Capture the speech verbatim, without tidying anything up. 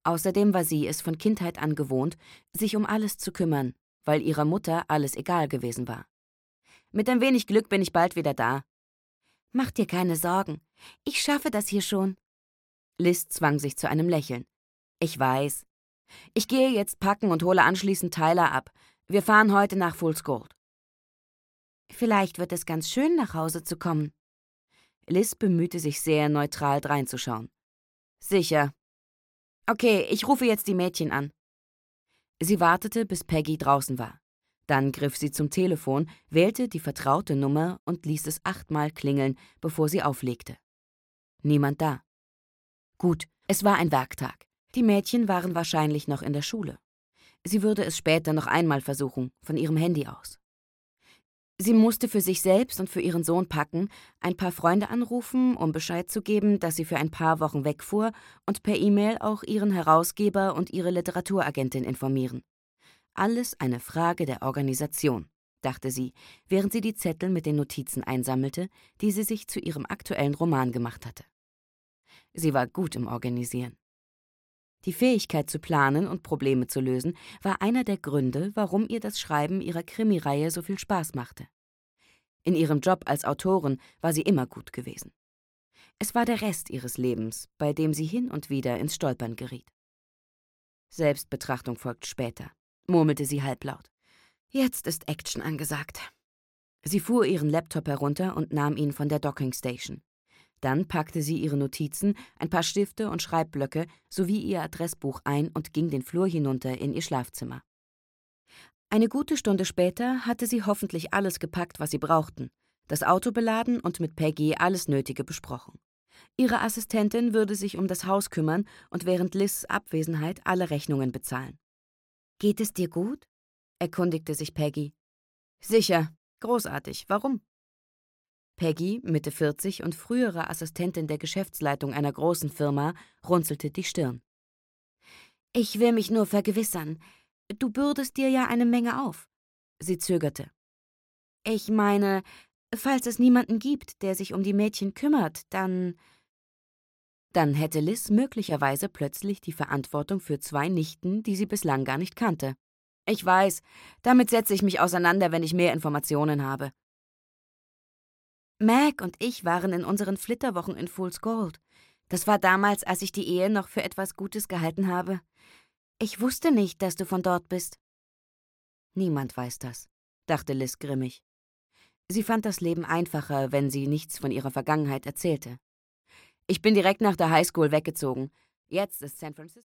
Außerdem war sie es von Kindheit an gewohnt, sich um alles zu kümmern, weil ihrer Mutter alles egal gewesen war. »Mit ein wenig Glück bin ich bald wieder da.« »Mach dir keine Sorgen. Ich schaffe das hier schon.« Liz zwang sich zu einem Lächeln. »Ich weiß. Ich gehe jetzt packen und hole anschließend Tyler ab. Wir fahren heute nach Fool's Gold.« »Vielleicht wird es ganz schön, nach Hause zu kommen.« Liz bemühte sich sehr, neutral dreinzuschauen. »Sicher. Okay, ich rufe jetzt die Mädchen an.« Sie wartete, bis Peggy draußen war. Dann griff sie zum Telefon, wählte die vertraute Nummer und ließ es achtmal klingeln, bevor sie auflegte. Niemand da. Gut, es war ein Werktag. Die Mädchen waren wahrscheinlich noch in der Schule. Sie würde es später noch einmal versuchen, von ihrem Handy aus. Sie musste für sich selbst und für ihren Sohn packen, ein paar Freunde anrufen, um Bescheid zu geben, dass sie für ein paar Wochen wegfuhr, und per E-Mail auch ihren Herausgeber und ihre Literaturagentin informieren. Alles eine Frage der Organisation, dachte sie, während sie die Zettel mit den Notizen einsammelte, die sie sich zu ihrem aktuellen Roman gemacht hatte. Sie war gut im Organisieren. Die Fähigkeit zu planen und Probleme zu lösen war einer der Gründe, warum ihr das Schreiben ihrer Krimireihe so viel Spaß machte. In ihrem Job als Autorin war sie immer gut gewesen. Es war der Rest ihres Lebens, bei dem sie hin und wieder ins Stolpern geriet. Selbstbetrachtung folgt später, murmelte sie halblaut. Jetzt ist Action angesagt. Sie fuhr ihren Laptop herunter und nahm ihn von der Docking Station. Dann packte sie ihre Notizen, ein paar Stifte und Schreibblöcke sowie ihr Adressbuch ein und ging den Flur hinunter in ihr Schlafzimmer. Eine gute Stunde später hatte sie hoffentlich alles gepackt, was sie brauchten, das Auto beladen und mit Peggy alles Nötige besprochen. Ihre Assistentin würde sich um das Haus kümmern und während Liz' Abwesenheit alle Rechnungen bezahlen. »Geht es dir gut?« erkundigte sich Peggy. »Sicher. Großartig. Warum?« Peggy, Mitte vierzig und frühere Assistentin der Geschäftsleitung einer großen Firma, runzelte die Stirn. »Ich will mich nur vergewissern. Du bürdest dir ja eine Menge auf.« Sie zögerte. »Ich meine, falls es niemanden gibt, der sich um die Mädchen kümmert, dann...« Dann hätte Liz möglicherweise plötzlich die Verantwortung für zwei Nichten, die sie bislang gar nicht kannte. »Ich weiß. Damit setze ich mich auseinander, wenn ich mehr Informationen habe.« Meg und ich waren in unseren Flitterwochen in Fool's Gold. Das war damals, als ich die Ehe noch für etwas Gutes gehalten habe. Ich wusste nicht, dass du von dort bist. Niemand weiß das, dachte Liz grimmig. Sie fand das Leben einfacher, wenn sie nichts von ihrer Vergangenheit erzählte. Ich bin direkt nach der Highschool weggezogen. Jetzt ist San Francisco